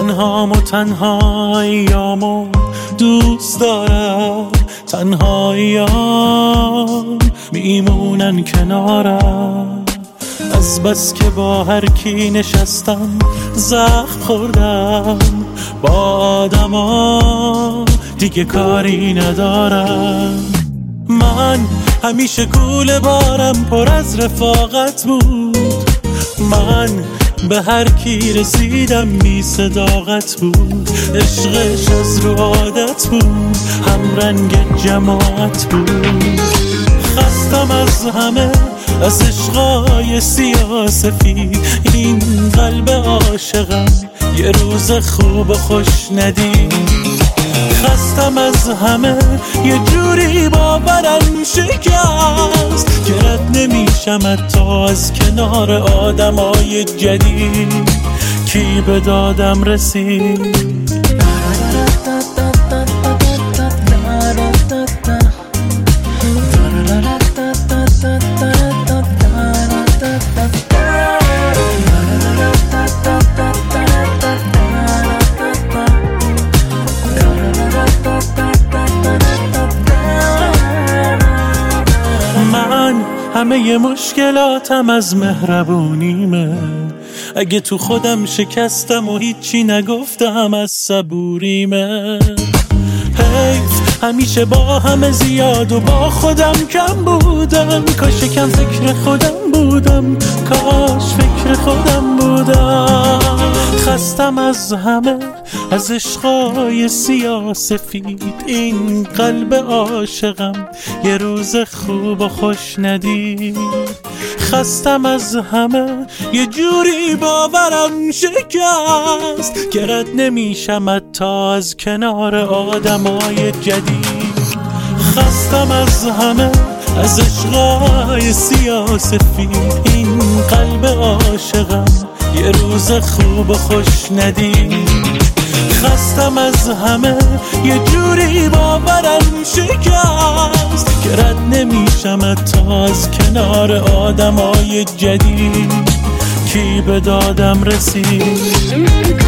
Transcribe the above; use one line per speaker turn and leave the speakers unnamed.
تنهام و تنهاییامو دوست دارم، تنهاییام میمونن کنارم. از بس که با هر کی نشستم زخم خوردم، با آدما دیگه کاری ندارم. من همیشه کوله بارم پر از رفاقت بود، من به هر کی رسیدم بی صداقت بود. عشقش از رو عادت بود، هم رنگ جماعت بود. خستم از همه، از عشقای سیاسفید. این قلب عاشقم یه روز خوب و خوش ندید. خستم از همه، یه جوری باورم شکست که رد نمیشم حتی از کنار آدمای جدید. کی به دادم رسید؟ همه مشکلاتم از مهربونیمه. اگه تو خودم شکستم و هیچی نگفتم از صبوریمه. حیف همیشه با همه زیاد و با خودم کم بودم. کاش کم فکر خودم بودم، کاش فکر خودم بودم. خستم از همه، از عشقای سیاسفید. این قلب عاشقم یه روز خوب و خوش ندید. خستم از همه، یه جوری باورم شکست که رد نمیشم حتی از کنار آدمای جدید. خستم از همه، از عشقای سیاسفید. این قلب عاشقم یه روز خوب و خوش ندید. خستم از همه، یه جوری باورم شکست که رد نمیشم حتی از کنار آدمای جدید. کی به دادم رسید؟